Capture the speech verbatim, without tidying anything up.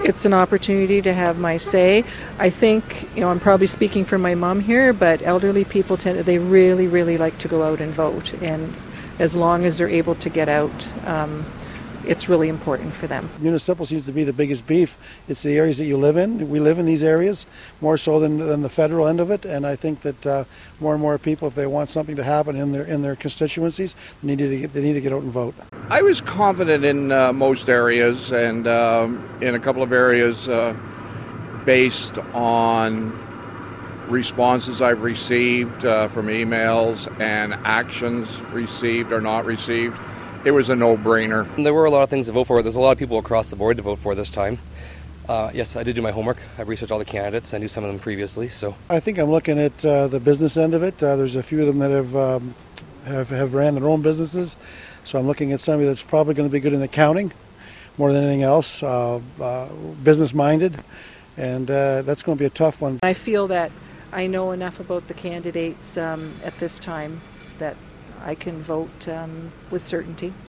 It's an opportunity to have my say. I think, you know, I'm probably speaking for my mom here, but elderly people tend to, they really, really like to go out and vote. And as long as they're able to get out, um, it's really important for them. Municipal seems to be the biggest beef. It's the areas that you live in. We live in these areas more so than, than the federal end of it, and I think that uh, more and more people, if they want something to happen in their in their constituencies, they need to get, they need to get out and vote. I was confident in uh, most areas, and um, in a couple of areas uh, based on responses I've received uh, from emails and actions received or not received. It was a no-brainer. There were a lot of things to vote for. There's a lot of people across the board to vote for this time. Uh, yes, I did do my homework. I've researched all the candidates. I knew some of them previously. So I think I'm looking at uh, the business end of it. Uh, there's a few of them that have, um, have have ran their own businesses. So I'm looking at somebody that's probably going to be good in accounting more than anything else, uh, uh, business-minded, and uh, that's going to be a tough one. I feel that I know enough about the candidates um, at this time that I can vote um, with certainty.